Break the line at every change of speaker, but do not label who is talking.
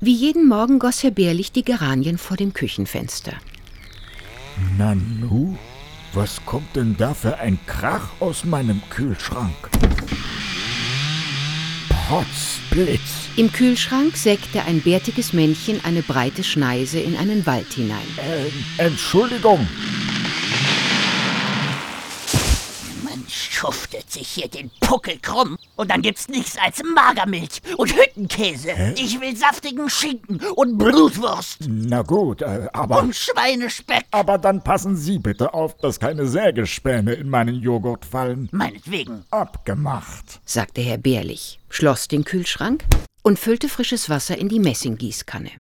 Wie jeden Morgen goss Herr Bärlich die Geranien vor dem Küchenfenster.
Nanu, was kommt denn da für ein Krach aus meinem Kühlschrank? Potzblitz!
Im Kühlschrank sägte ein bärtiges Männchen eine breite Schneise in einen Wald hinein.
Entschuldigung.
Man schuftet sich hier den Puckel krumm und dann gibt's nichts als Magermilch und Hüttenkäse.
Hä?
Ich will saftigen Schinken und Blutwurst
Na gut, aber...
und Schweinespeck.
Aber dann passen Sie bitte auf, dass keine Sägespäne in meinen Joghurt fallen.
Meinetwegen.
Abgemacht.
Sagte Herr Bärlich, schloss den Kühlschrank und füllte frisches Wasser in die Messinggießkanne.